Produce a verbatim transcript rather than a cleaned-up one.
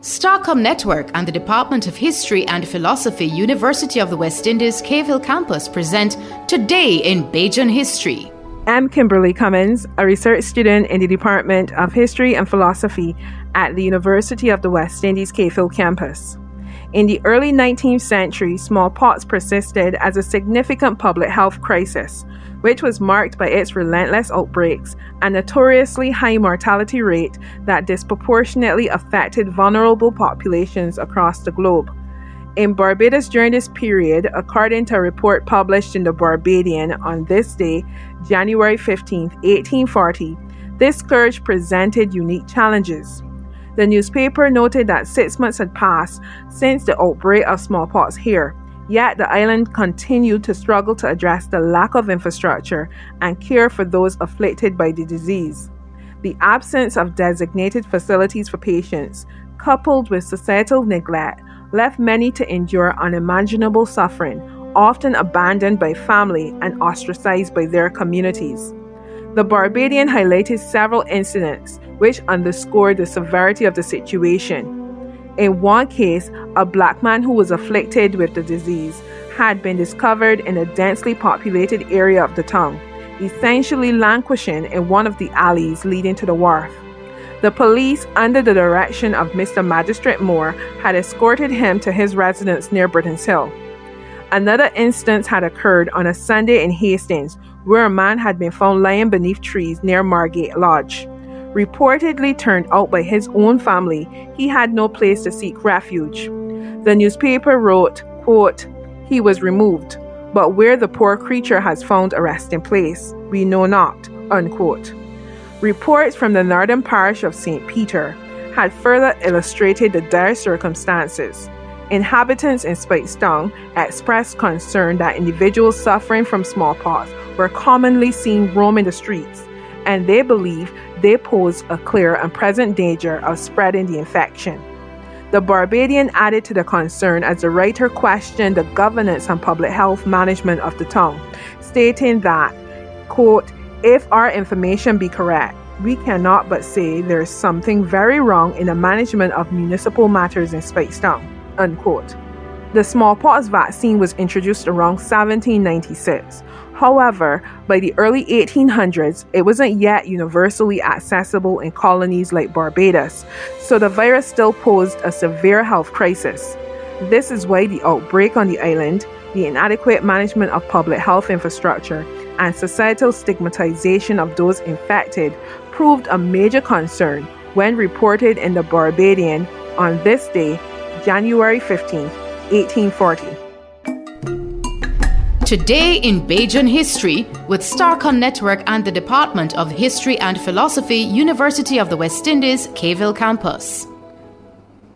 Starcom Network and the Department of History and Philosophy, University of the West Indies, Cave Hill Campus present Today in Bajan History. I'm Kimberly Cummins, a research student in the Department of History and Philosophy at the University of the West Indies, Cave Hill Campus. In the early nineteenth century, smallpox persisted as a significant public health crisis, which was marked by its relentless outbreaks and notoriously high mortality rate that disproportionately affected vulnerable populations across the globe. In Barbados during this period, according to a report published in the Barbadian on this day, January fifteenth, eighteen forty, this scourge presented unique challenges. The newspaper noted that six months had passed since the outbreak of smallpox here, yet the island continued to struggle to address the lack of infrastructure and care for those afflicted by the disease. The absence of designated facilities for patients, coupled with societal neglect, left many to endure unimaginable suffering, often abandoned by family and ostracized by their communities. The Barbadian highlighted several incidents which underscored the severity of the situation. In one case, a black man who was afflicted with the disease had been discovered in a densely populated area of the town, essentially languishing in one of the alleys leading to the wharf. The police, under the direction of Mister Magistrate Moore, had escorted him to his residence near Britons Hill. Another instance had occurred on a Sunday in Hastings, where a man had been found lying beneath trees near Margate Lodge. Reportedly turned out by his own family, he had no place to seek refuge. The newspaper wrote, quote, "He was removed, but where the poor creature has found a resting place, we know not," unquote. Reports from the northern parish of Saint Peter had further illustrated the dire circumstances. Inhabitants in Speightstown expressed concern that individuals suffering from smallpox were commonly seen roaming the streets, and they believe they pose a clear and present danger of spreading the infection. The Barbadian added to the concern as the writer questioned the governance and public health management of the town, stating that, quote, "If our information be correct, we cannot but say there is something very wrong in the management of municipal matters in Speightstown," unquote. The smallpox vaccine was introduced around seventeen ninety-six. However, by the early eighteen hundreds, it wasn't yet universally accessible in colonies like Barbados, so the virus still posed a severe health crisis. This is why the outbreak on the island, the inadequate management of public health infrastructure, and societal stigmatization of those infected proved a major concern when reported in the Barbadian on this day, January fifteenth, eighteen forty. Today in Bajan History with Starcom Network and the Department of History and Philosophy, University of the West Indies, Cave Hill Campus.